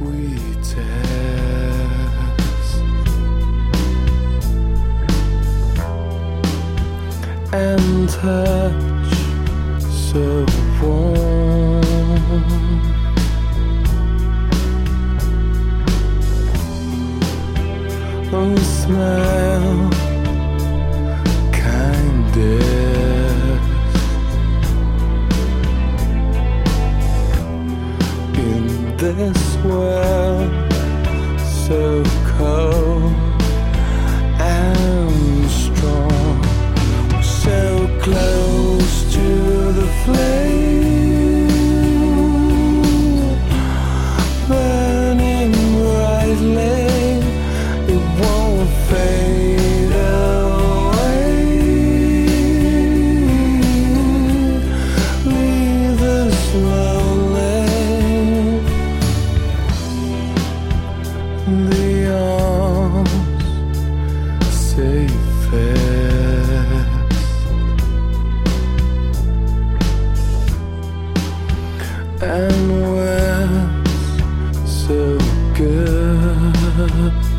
sweetest and touch so warm. Oh, smile kindest in this world so cold and strong, so close to the flame, burning brightly, it won't fade away. Leave us lonely, the arms safest, and we're so good.